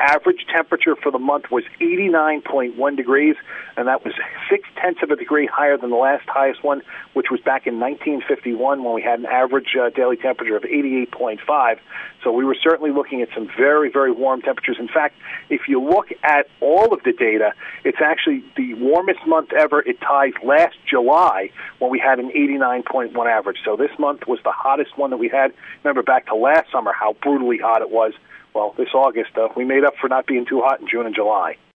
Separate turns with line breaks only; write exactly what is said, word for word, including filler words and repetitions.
average temperature for the month was eighty-nine point one degrees, and that was six-tenths of a degree higher than the last highest one, which was back in nineteen fifty-one when we had an average uh, daily temperature of eighty-eight point five. So we were certainly looking at some very, very warm temperatures. In fact, if you look at all of the data, it's actually the warmest month ever. It ties last July when we had an eighty-nine point one average. So this month was the hottest one that we had. Remember back to last summer how brutally hot it was. Well, this August, uh, we made up for not being too hot in June and July.